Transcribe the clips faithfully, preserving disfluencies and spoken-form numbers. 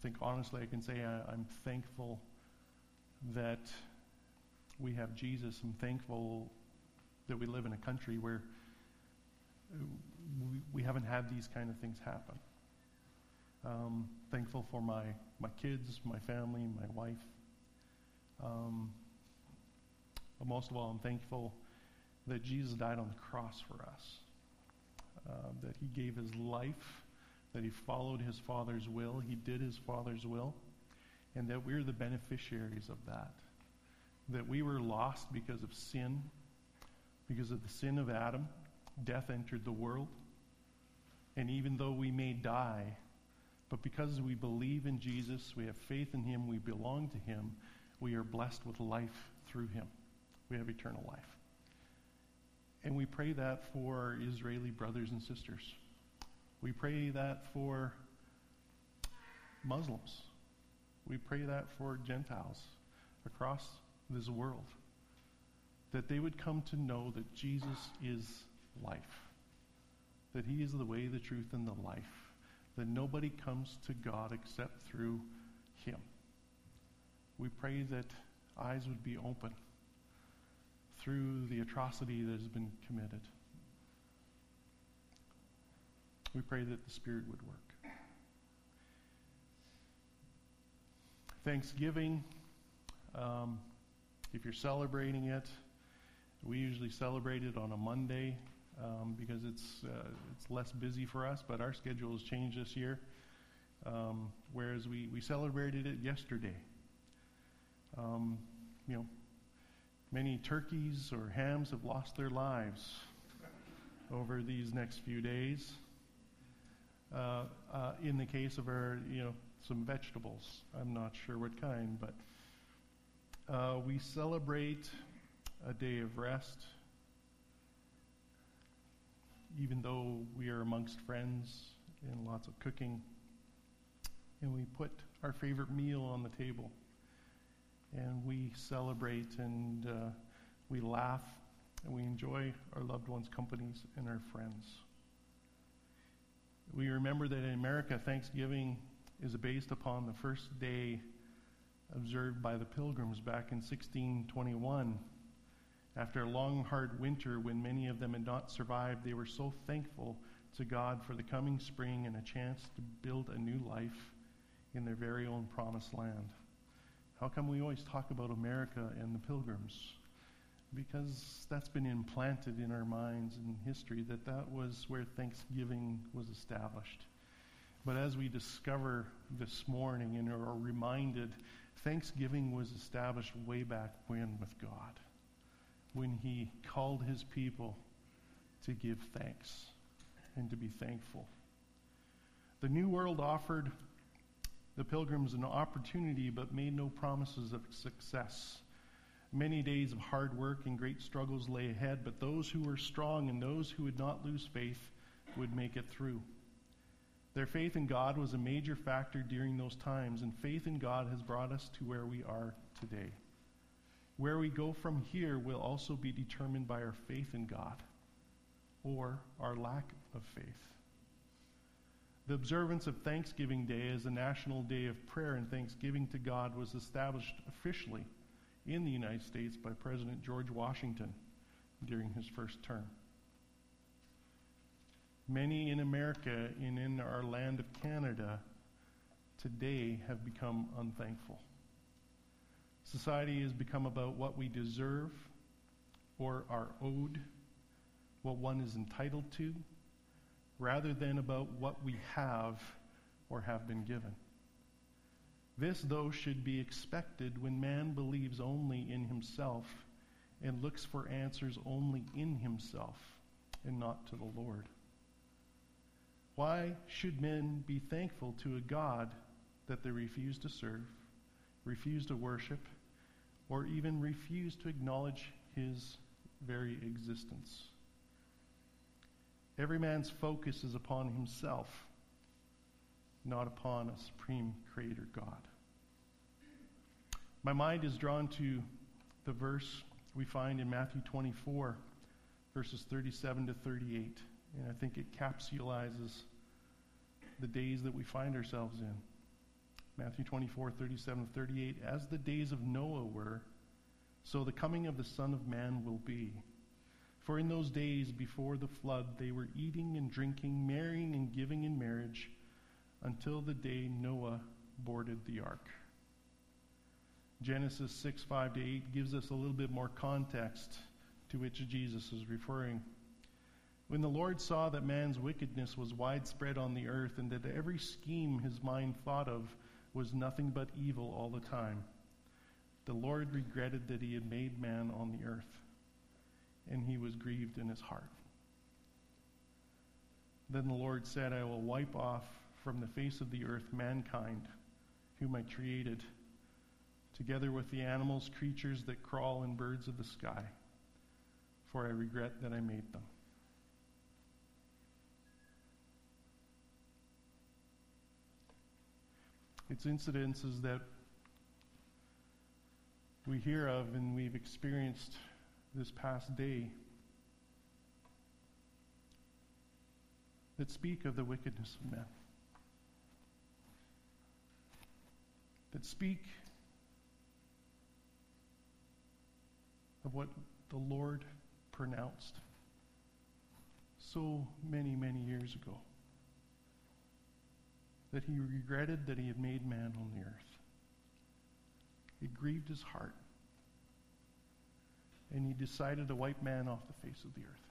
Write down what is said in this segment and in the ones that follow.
think honestly I can say I, I'm thankful that we have Jesus. I'm thankful that we live in a country where we, we haven't had these kind of things happen. Um, thankful for my, my kids, my family, my wife. Um, but most of all, I'm thankful that Jesus died on the cross for us, uh, that he gave his life, that he followed his Father's will, he did his Father's will, and that we're the beneficiaries of that. That we were lost because of sin, because of the sin of Adam. Death entered the world. And even though we may die, but because we believe in Jesus, we have faith in him, we belong to him, we are blessed with life through him. We have eternal life. And we pray that for our Israeli brothers and sisters. We pray that for Muslims. We pray that for Gentiles across this world. That they would come to know that Jesus is life. That he is the way, the truth, and the life. That nobody comes to God except through him. We pray that eyes would be open through the atrocity that has been committed. We pray that the Spirit would work. Thanksgiving, um, if you're celebrating it, we usually celebrate it on a Monday um, because it's uh, it's less busy for us, but our schedule has changed this year, um, whereas we, we celebrated it yesterday. Um, you know, many turkeys or hams have lost their lives over these next few days. Uh, uh, in the case of our, you know, some vegetables. I'm not sure what kind, but uh, we celebrate a day of rest, even though we are amongst friends and lots of cooking, and we put our favorite meal on the table, and we celebrate, and uh, we laugh, and we enjoy our loved ones' companies and our friends. We remember that in America, Thanksgiving is based upon the first day observed by the Pilgrims back in sixteen twenty-one. After a long, hard winter, when many of them had not survived, they were so thankful to God for the coming spring and a chance to build a new life in their very own promised land. How come we always talk about America and the Pilgrims? Because that's been implanted in our minds in history, that that was where Thanksgiving was established. But as we discover this morning and are reminded, Thanksgiving was established way back when with God, when he called his people to give thanks and to be thankful. The New World offered the Pilgrims an opportunity but made no promises of success. Many days of hard work and great struggles lay ahead, but those who were strong and those who would not lose faith would make it through. Their faith in God was a major factor during those times, and faith in God has brought us to where we are today. Where we go from here will also be determined by our faith in God or our lack of faith. The observance of Thanksgiving Day as a national day of prayer and thanksgiving to God was established officially in the United States by President George Washington during his first term. Many in America and in our land of Canada today have become unthankful. Society has become about what we deserve or are owed, what one is entitled to, rather than about what we have or have been given. This, though, should be expected when man believes only in himself and looks for answers only in himself and not to the Lord. Why should men be thankful to a God that they refuse to serve, refuse to worship, or even refuse to acknowledge his very existence? Every man's focus is upon himself, not upon a supreme creator God. My mind is drawn to the verse we find in Matthew twenty-four, verses thirty-seven to thirty-eight, and I think it capsulizes the days that we find ourselves in. Matthew twenty-four, thirty-seven, thirty-eight, as the days of Noah were, so the coming of the Son of Man will be. For in those days before the flood, they were eating and drinking, marrying and giving in marriage, until the day Noah boarded the ark. Genesis six, five to eight gives us a little bit more context to which Jesus is referring. When the Lord saw that man's wickedness was widespread on the earth, and that every scheme his mind thought of was nothing but evil all the time, the Lord regretted that he had made man on the earth, and he was grieved in his heart. Then the Lord said, I will wipe off from the face of the earth mankind, whom I created, together with the animals, creatures that crawl, and birds of the sky, for I regret that I made them. It's incidences that we hear of and we've experienced this past day that speak of the wickedness of men, that speak of what the Lord pronounced so many, many years ago, that he regretted that he had made man on the earth. It grieved his heart, and he decided to wipe man off the face of the earth.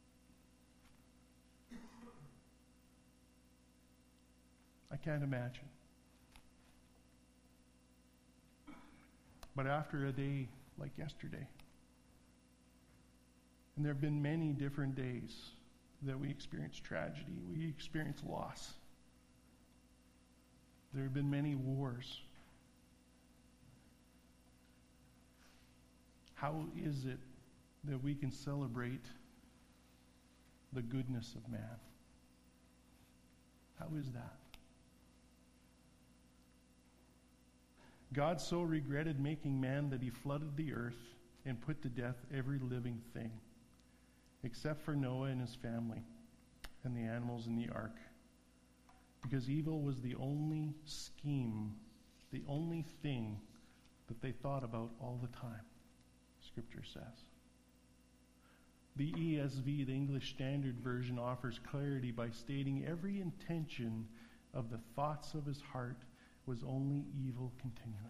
I can't imagine. But after a day like yesterday, and there have been many different days that we experience tragedy, we experience loss. There have been many wars. How is it that we can celebrate the goodness of man? How is that? God so regretted making man that he flooded the earth and put to death every living thing, except for Noah and his family and the animals in the ark, because evil was the only scheme, the only thing that they thought about all the time, Scripture says. The E S V, the English Standard Version, offers clarity by stating every intention of the thoughts of his heart was only evil continually.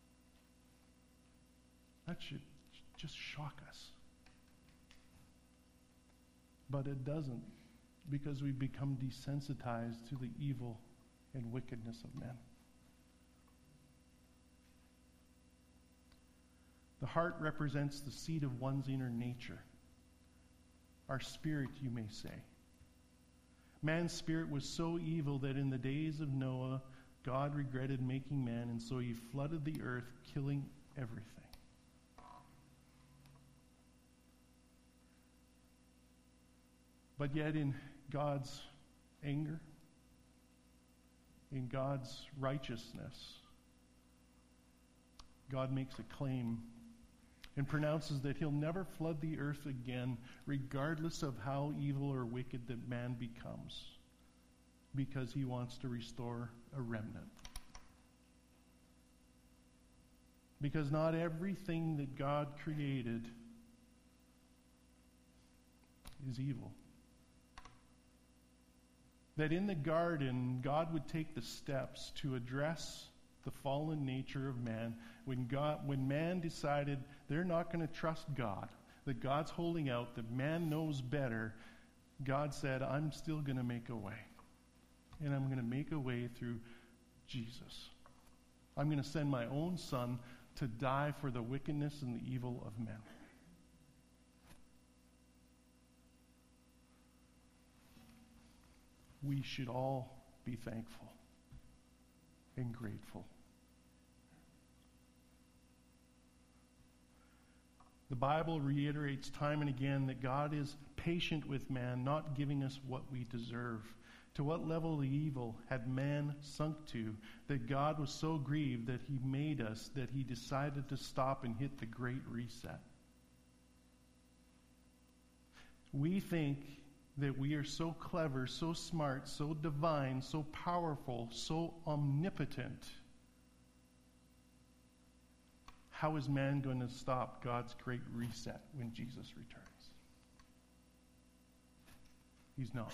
That should just shock us. But it doesn't, because we've become desensitized to the evil and wickedness of men. The heart represents the seat of one's inner nature. Our spirit, you may say. Man's spirit was so evil that in the days of Noah, God regretted making man, and so he flooded the earth, killing everything. But yet in God's anger, in God's righteousness, God makes a claim and pronounces that he'll never flood the earth again, regardless of how evil or wicked that man becomes, because he wants to restore a remnant. Because not everything that God created is evil. That in the garden, God would take the steps to address the fallen nature of man. When God, when man decided they're not going to trust God, that God's holding out, that man knows better, God said, I'm still going to make a way. And I'm going to make a way through Jesus. I'm going to send my own Son to die for the wickedness and the evil of men. We should all be thankful and grateful. The Bible reiterates time and again that God is patient with man, not giving us what we deserve. To what level of evil had man sunk to that God was so grieved that he made us, that he decided to stop and hit the great reset? We think that we are so clever, so smart, so divine, so powerful, so omnipotent, how is man going to stop God's great reset when Jesus returns? He's not.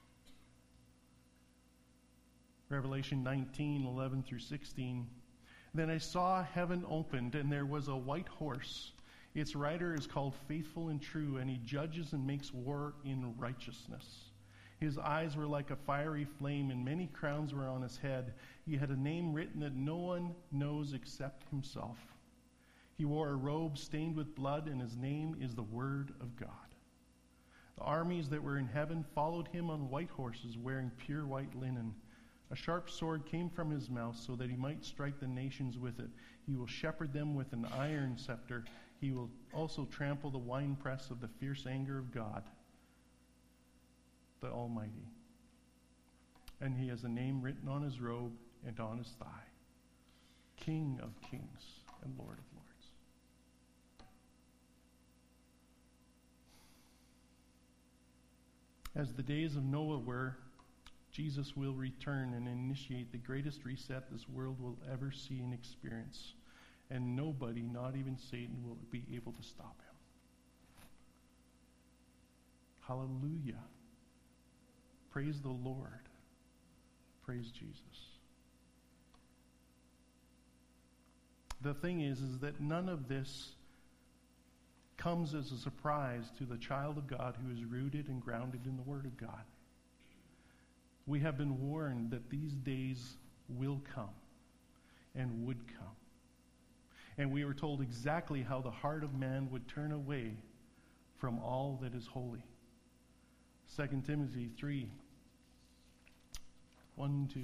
Revelation nineteen, eleven through sixteen. Then I saw heaven opened, and there was a white horse. Its rider is called Faithful and True, and he judges and makes war in righteousness. His eyes were like a fiery flame, and many crowns were on his head. He had a name written that no one knows except himself. He wore a robe stained with blood, and his name is the Word of God. The armies that were in heaven followed him on white horses, wearing pure white linen. A sharp sword came from his mouth so that he might strike the nations with it. He will shepherd them with an iron scepter. He will also trample the winepress of the fierce anger of God, the Almighty. And he has a name written on his robe and on his thigh, King of Kings and Lord of Lords. As the days of Noah were, Jesus will return and initiate the greatest reset this world will ever see and experience. And nobody, not even Satan, will be able to stop him. Hallelujah. Praise the Lord. Praise Jesus. The thing is, is that none of this comes as a surprise to the child of God who is rooted and grounded in the Word of God. We have been warned that these days will come and would come. And we were told exactly how the heart of man would turn away from all that is holy. Second Timothy three, one to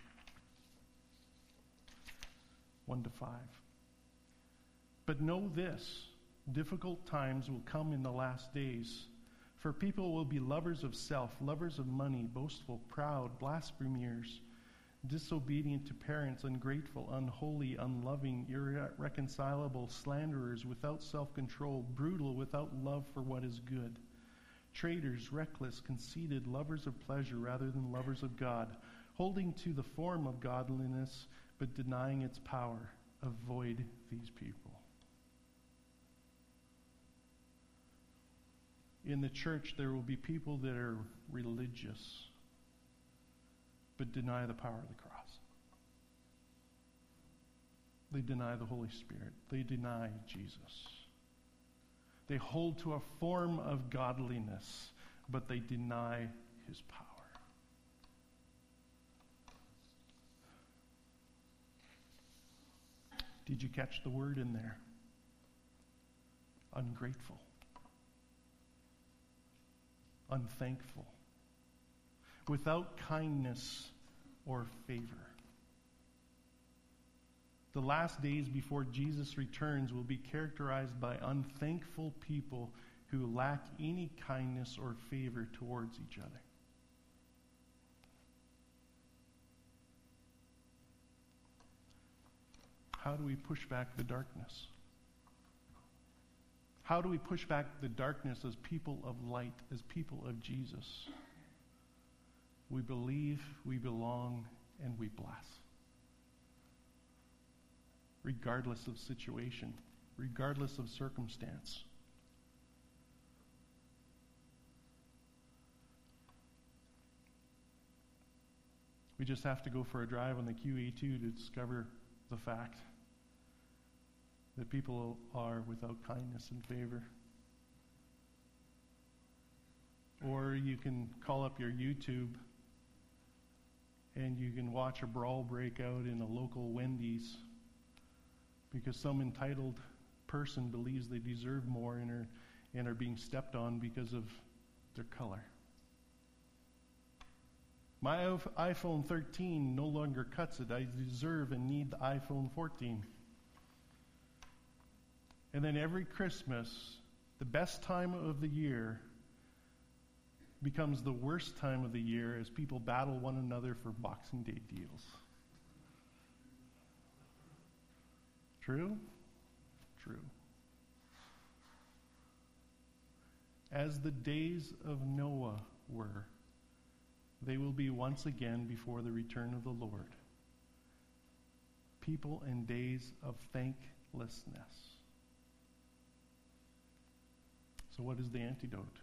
one to five. But know this, difficult times will come in the last days. For people will be lovers of self, lovers of money, boastful, proud, blasphemers, disobedient to parents, ungrateful, unholy, unloving, irreconcilable, slanderers, without self-control, brutal, without love for what is good, traitors, reckless, conceited, lovers of pleasure rather than lovers of God, holding to the form of godliness but denying its power. Avoid these people. In the church, there will be people that are religious but deny the power of the cross. They deny the Holy Spirit. They deny Jesus. They hold to a form of godliness, but they deny his power. Did you catch the word in there? Ungrateful. Unthankful. Without kindness or favor. The last days before Jesus returns will be characterized by unthankful people who lack any kindness or favor towards each other. How do we push back the darkness? How do we push back the darkness as people of light, as people of Jesus? We believe, we belong, and we bless. Regardless of situation, regardless of circumstance. We just have to go for a drive on the Q E two to discover the fact that people are without kindness and favor. Or you can call up your YouTube and you can watch a brawl break out in a local Wendy's because some entitled person believes they deserve more and are, and are being stepped on because of their color. My iPhone thirteen no longer cuts it. I deserve and need the iPhone fourteen. And then every Christmas, the best time of the year becomes the worst time of the year as people battle one another for Boxing Day deals. True? True. As the days of Noah were, they will be once again before the return of the Lord. People and days of thank So what is the antidote?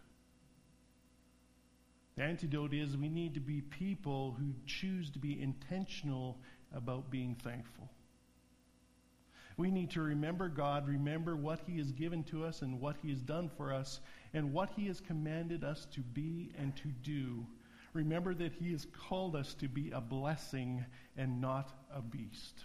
The antidote is we need to be people who choose to be intentional about being thankful. We need to remember God, remember what He has given to us and what He has done for us and what He has commanded us to be and to do. Remember that He has called us to be a blessing and not a beast.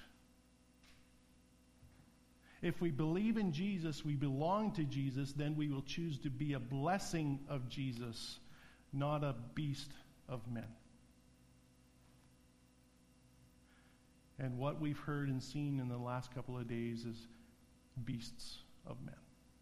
If we believe in Jesus, we belong to Jesus, then we will choose to be a blessing of Jesus, not a beast of men. And what we've heard and seen in the last couple of days is beasts of men.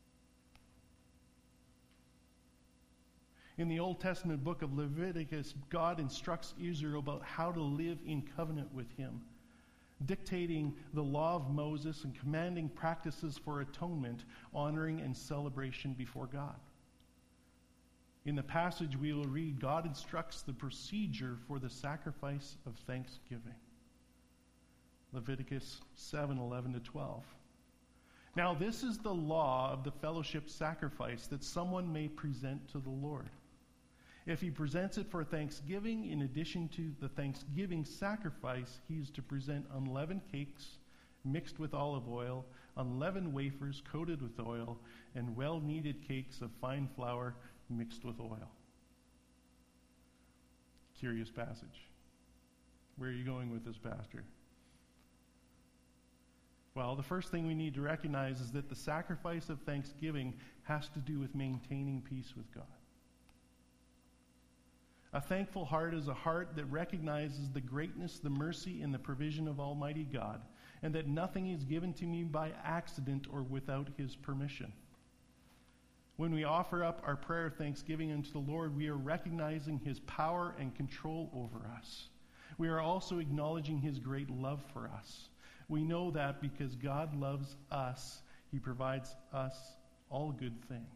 In the Old Testament book of Leviticus, God instructs Israel about how to live in covenant with Him, dictating the law of Moses and commanding practices for atonement, honoring, and celebration before God. In the passage we will read, God instructs the procedure for the sacrifice of thanksgiving. Leviticus seven, eleven to twelve. Now this is the law of the fellowship sacrifice that someone may present to the Lord. If he presents it for thanksgiving, in addition to the thanksgiving sacrifice, he is to present unleavened cakes mixed with olive oil, unleavened wafers coated with oil, and well-kneaded cakes of fine flour mixed with oil. Curious passage. Where are you going with this, Pastor? Well, the first thing we need to recognize is that the sacrifice of thanksgiving has to do with maintaining peace with God. A thankful heart is a heart that recognizes the greatness, the mercy, and the provision of Almighty God, and that nothing is given to me by accident or without His permission. When we offer up our prayer of thanksgiving unto the Lord, we are recognizing His power and control over us. We are also acknowledging His great love for us. We know that because God loves us, He provides us all good things.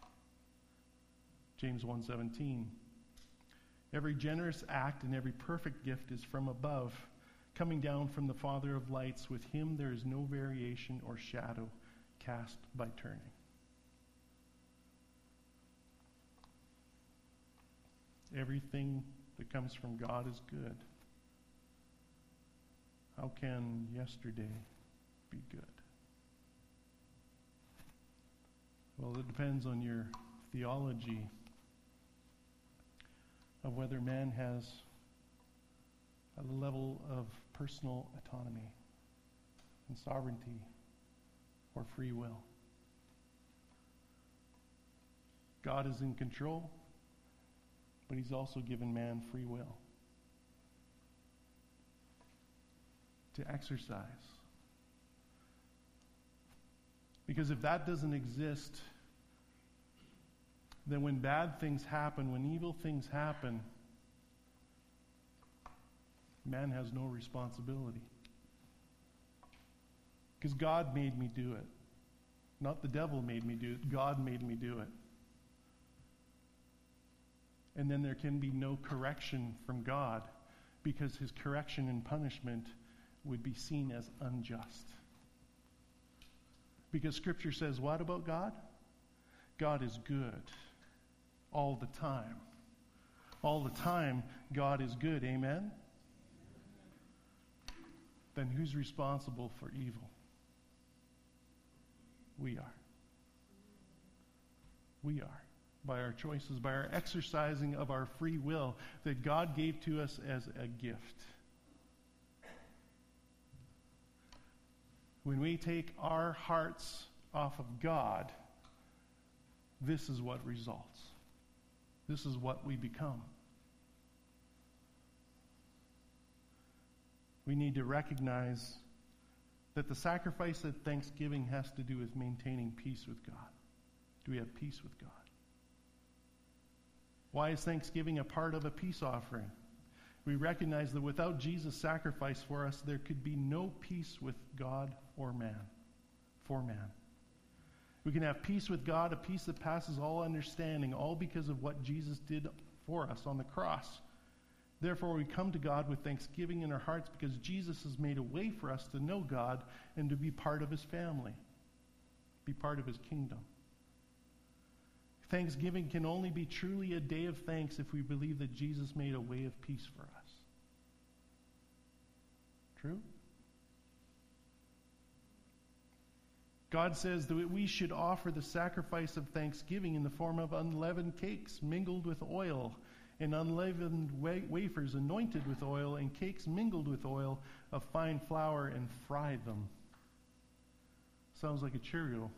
James one seventeen. Every generous act and every perfect gift is from above, coming down from the Father of lights. With Him there is no variation or shadow cast by turning. Everything that comes from God is good. How can yesterday be good? Well, it depends on your theology of whether man has a level of personal autonomy and sovereignty or free will. God is in control, but He's also given man free will to exercise. Because if that doesn't exist, then when bad things happen, when evil things happen, man has no responsibility. Because God made me do it. Not the devil made me do it. God made me do it. And then there can be no correction from God, because His correction and punishment would be seen as unjust. Because Scripture says, what about God? God is good all the time. All the time, God is good. Amen? Then who's responsible for evil? We are. We are. By our choices, by our exercising of our free will that God gave to us as a gift. When we take our hearts off of God, this is what results. This is what we become. We need to recognize that the sacrifice of thanksgiving has to do with maintaining peace with God. Do we have peace with God? Why is Thanksgiving a part of a peace offering? We recognize that without Jesus' sacrifice for us, there could be no peace with God or man, for man. We can have peace with God, a peace that passes all understanding, all because of what Jesus did for us on the cross. Therefore, we come to God with thanksgiving in our hearts because Jesus has made a way for us to know God and to be part of his family, be part of his kingdom. Thanksgiving can only be truly a day of thanks if we believe that Jesus made a way of peace for us. True? God says that we should offer the sacrifice of thanksgiving in the form of unleavened cakes mingled with oil, and unleavened wa- wafers anointed with oil, and cakes mingled with oil of fine flour, and fry them. Sounds like a Cheerio.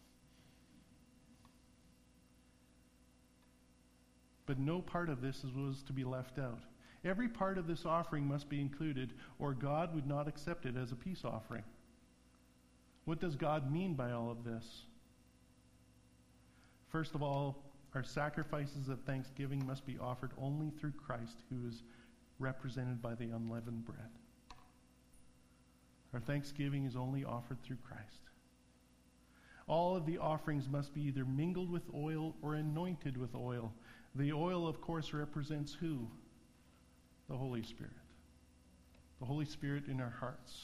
But no part of this was to be left out. Every part of this offering must be included, or God would not accept it as a peace offering. What does God mean by all of this? First of all, our sacrifices of thanksgiving must be offered only through Christ, who is represented by the unleavened bread. Our thanksgiving is only offered through Christ. All of the offerings must be either mingled with oil or anointed with oil. The oil, of course, represents who? The Holy Spirit. The Holy Spirit in our hearts.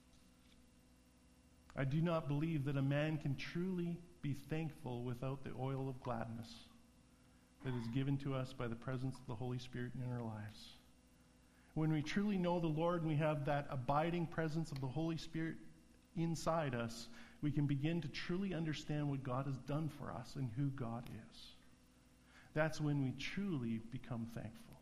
I do not believe that a man can truly be thankful without the oil of gladness that is given to us by the presence of the Holy Spirit in our lives. When we truly know the Lord and we have that abiding presence of the Holy Spirit inside us, we can begin to truly understand what God has done for us and who God is. That's when we truly become thankful.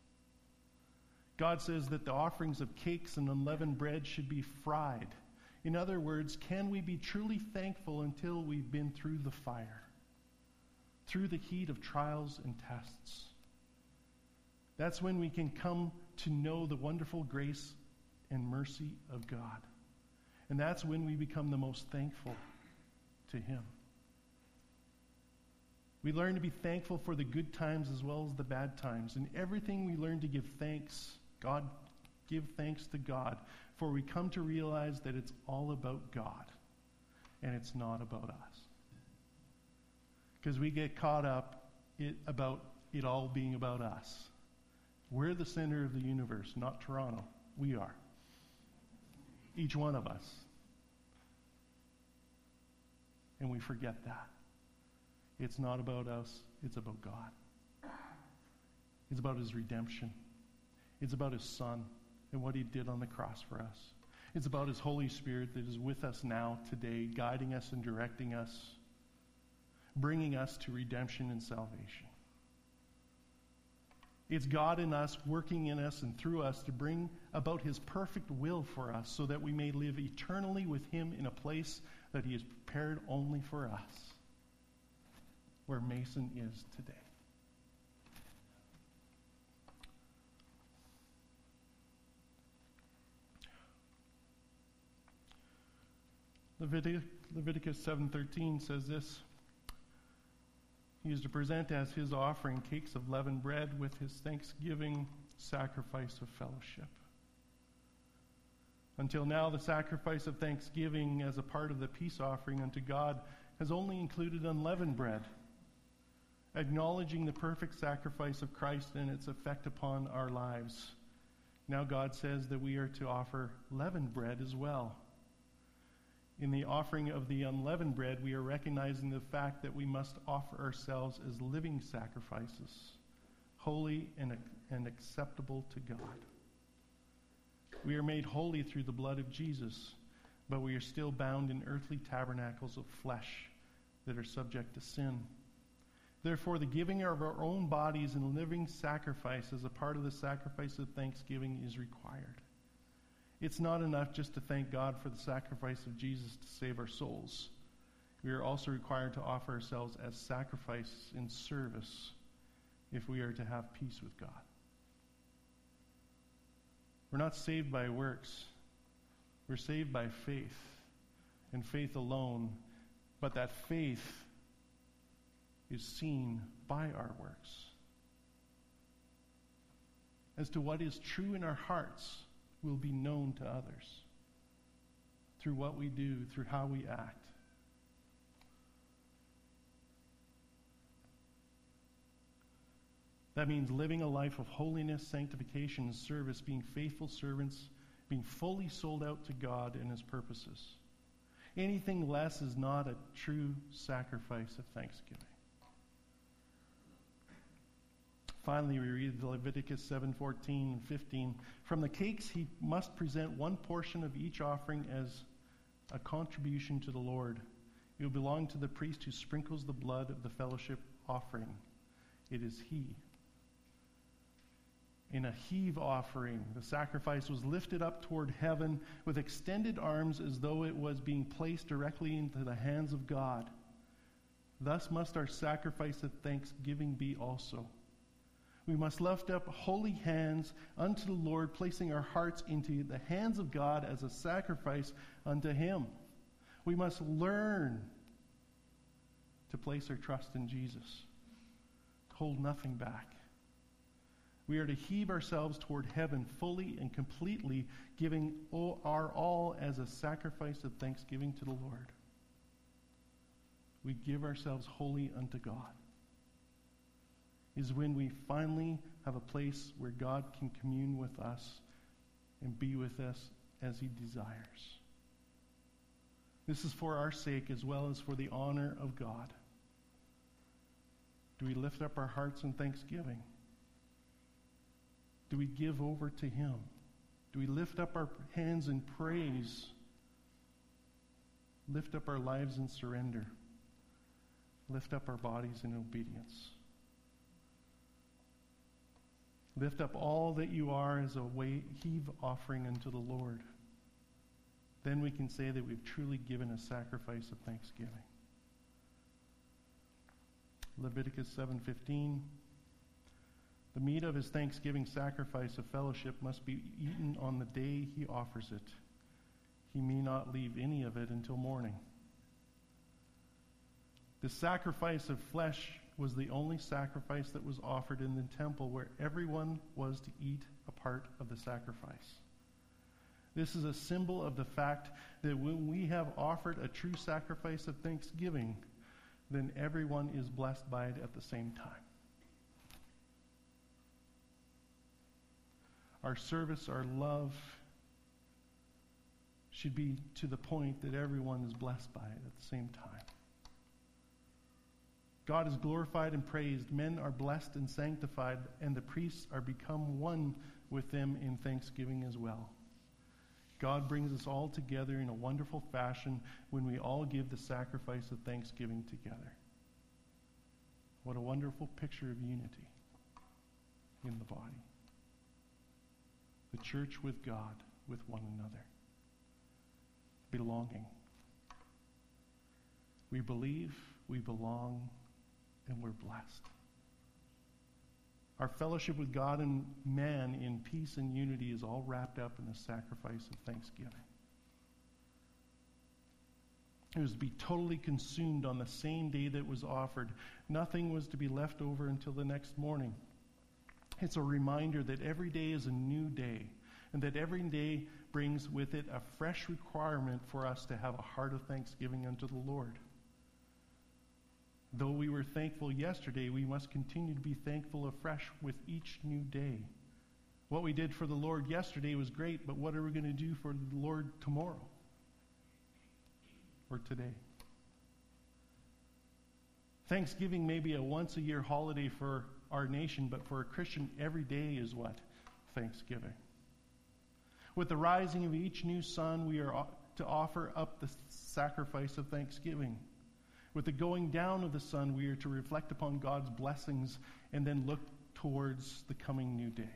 God says that the offerings of cakes and unleavened bread should be fried. In other words, can we be truly thankful until we've been through the fire, through the heat of trials and tests? That's when we can come to know the wonderful grace and mercy of God. And that's when we become the most thankful to him. We learn to be thankful for the good times as well as the bad times. In everything we learn to give thanks, God, give thanks to God. For we come to realize that it's all about God, and it's not about us. Because we get caught up it, about it all being about us. We're the center of the universe, not Toronto. We are. Each one of us. And we forget that. It's not about us, it's about God. It's about his redemption. It's about his Son and what he did on the cross for us. It's about his Holy Spirit that is with us now, today, guiding us and directing us, bringing us to redemption and salvation. It's God in us, working in us and through us to bring about his perfect will for us so that we may live eternally with him in a place that he has prepared only for us, where Mason is today. Levitic- Leviticus seven thirteen says this: he is to present as his offering cakes of leavened bread with his thanksgiving sacrifice of fellowship. Until now, the sacrifice of thanksgiving as a part of the peace offering unto God has only included unleavened bread, acknowledging the perfect sacrifice of Christ and its effect upon our lives. Now God says that we are to offer leavened bread as well. In the offering of the unleavened bread, we are recognizing the fact that we must offer ourselves as living sacrifices, holy and, and acceptable to God. We are made holy through the blood of Jesus, but we are still bound in earthly tabernacles of flesh that are subject to sin. Therefore, the giving of our own bodies in living sacrifice as a part of the sacrifice of thanksgiving is required. It's not enough just to thank God for the sacrifice of Jesus to save our souls. We are also required to offer ourselves as sacrifice in service if we are to have peace with God. We're not saved by works. We're saved by faith, and faith alone. But that faith is seen by our works. As to what is true in our hearts will be known to others through what we do, through how we act. That means living a life of holiness, sanctification, and service, being faithful servants, being fully sold out to God and His purposes. Anything less is not a true sacrifice of thanksgiving. Finally, we read Leviticus seven fourteen and fifteen. From the cakes he must present one portion of each offering as a contribution to the Lord. It will belong to the priest who sprinkles the blood of the fellowship offering. It is he. In a heave offering, the sacrifice was lifted up toward heaven with extended arms as though it was being placed directly into the hands of God. Thus must our sacrifice of thanksgiving be also. We must lift up holy hands unto the Lord, placing our hearts into the hands of God as a sacrifice unto Him. We must learn to place our trust in Jesus, to hold nothing back. We are to heave ourselves toward heaven fully and completely, giving our all as a sacrifice of thanksgiving to the Lord. We give ourselves wholly unto God. Is when we finally have a place where God can commune with us and be with us as He desires. This is for our sake as well as for the honor of God. Do we lift up our hearts in thanksgiving? Do we give over to Him? Do we lift up our hands in praise? Lift up our lives in surrender? Lift up our bodies in obedience? Lift up all that you are as a heave offering unto the Lord. Then we can say that we've truly given a sacrifice of thanksgiving. Leviticus seven fifteen. The meat of his thanksgiving sacrifice of fellowship must be eaten on the day he offers it. He may not leave any of it until morning. The sacrifice of flesh was the only sacrifice that was offered in the temple, where everyone was to eat a part of the sacrifice. This is a symbol of the fact that when we have offered a true sacrifice of thanksgiving, then everyone is blessed by it at the same time. Our service, our love should be to the point that everyone is blessed by it at the same time. God is glorified and praised. Men are blessed and sanctified, and the priests are become one with them in thanksgiving as well. God brings us all together in a wonderful fashion when we all give the sacrifice of thanksgiving together. What a wonderful picture of unity in the body. The church with God, with one another. Belonging. We believe, we belong, and we're blessed. Our fellowship with God and man in peace and unity is all wrapped up in the sacrifice of thanksgiving. It was to be totally consumed on the same day that it was offered. Nothing was to be left over until the next morning. It's a reminder that every day is a new day, and that every day brings with it a fresh requirement for us to have a heart of thanksgiving unto the Lord. Though we were thankful yesterday, we must continue to be thankful afresh with each new day. What we did for the Lord yesterday was great, but what are we going to do for the Lord tomorrow? Or today? Thanksgiving may be a once-a-year holiday for our nation, but for a Christian, every day is what? Thanksgiving. With the rising of each new sun, we are to offer up the sacrifice of thanksgiving. With the going down of the sun, we are to reflect upon God's blessings and then look towards the coming new day.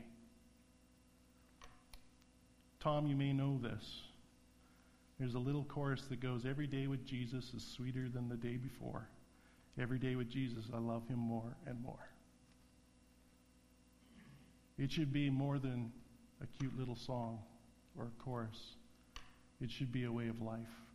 Tom, you may know this. There's a little chorus that goes, every day with Jesus is sweeter than the day before. Every day with Jesus, I love him more and more. It should be more than a cute little song or a chorus. It should be a way of life.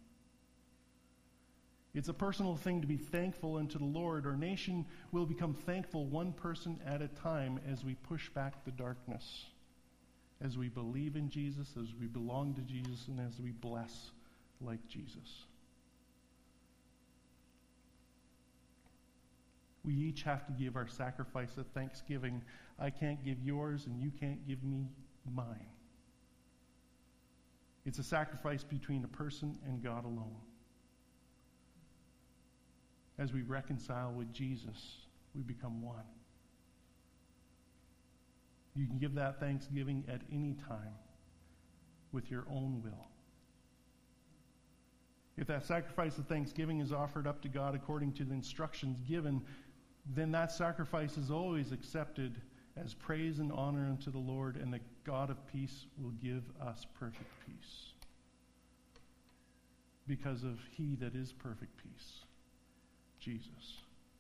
It's a personal thing to be thankful unto the Lord. Our nation will become thankful one person at a time as we push back the darkness, as we believe in Jesus, as we belong to Jesus, and as we bless like Jesus. We each have to give our sacrifice of thanksgiving. I can't give yours, and you can't give me mine. It's a sacrifice between a person and God alone. As we reconcile with Jesus, we become one. You can give that thanksgiving at any time with your own will. If that sacrifice of thanksgiving is offered up to God according to the instructions given, then that sacrifice is always accepted as praise and honor unto the Lord, and the God of peace will give us perfect peace. Because of He that is perfect peace, Jesus.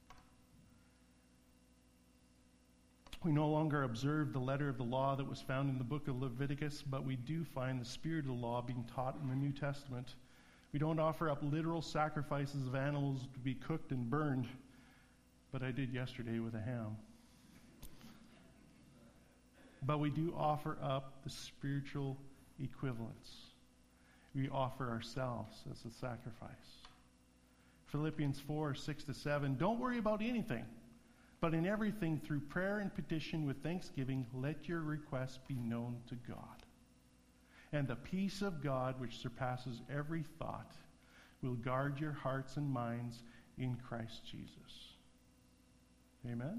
We no longer observe the letter of the law that was found in the book of Leviticus, but we do find the spirit of the law being taught in the New Testament. We don't offer up literal sacrifices of animals to be cooked and burned, but I did yesterday with a ham. But we do offer up the spiritual equivalents. We offer ourselves as a sacrifice. Philippians four, six to seven, don't worry about anything, but in everything through prayer and petition with thanksgiving, let your requests be known to God. And the peace of God, which surpasses every thought, will guard your hearts and minds in Christ Jesus. Amen?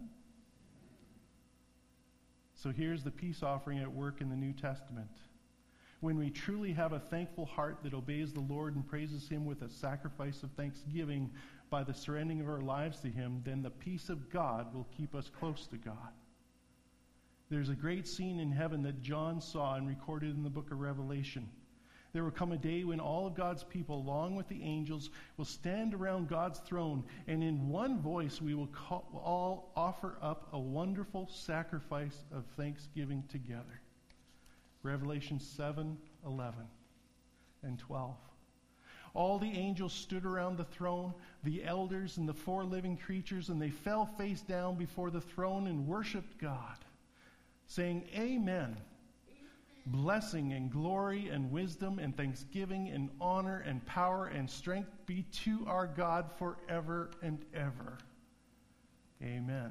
So here's the peace offering at work in the New Testament. When we truly have a thankful heart that obeys the Lord and praises Him with a sacrifice of thanksgiving by the surrendering of our lives to Him, then the peace of God will keep us close to God. There's a great scene in heaven that John saw and recorded in the book of Revelation. There will come a day when all of God's people, along with the angels, will stand around God's throne, and in one voice we will call, all offer up a wonderful sacrifice of thanksgiving together. Revelation seven, eleven, and twelve. All the angels stood around the throne, the elders and the four living creatures, and they fell face down before the throne and worshiped God, saying, Amen. Blessing and glory and wisdom and thanksgiving and honor and power and strength be to our God forever and ever. Amen.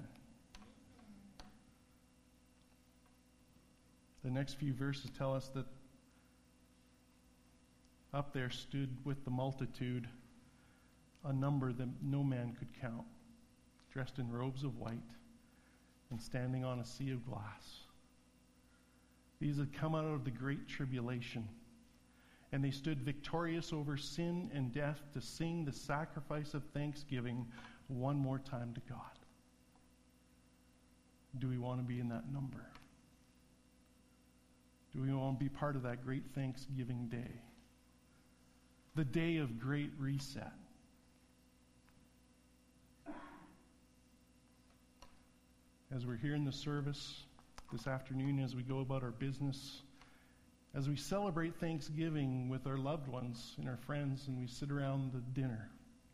The next few verses tell us that up there stood with the multitude a number that no man could count, dressed in robes of white and standing on a sea of glass. These had come out of the great tribulation, and they stood victorious over sin and death to sing the sacrifice of thanksgiving one more time to God. Do we want to be in that number? Do we want to be part of that great Thanksgiving day? The day of great reset. As we're here in the service this afternoon, as we go about our business, as we celebrate Thanksgiving with our loved ones and our friends, and we sit around the dinner,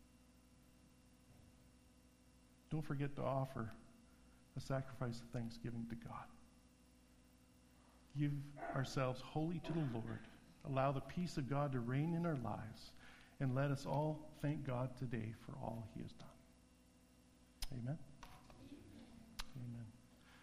don't forget to offer a sacrifice of thanksgiving to God. Give ourselves wholly to the Lord. Allow the peace of God to reign in our lives, and let us all thank God today for all He has done. Amen.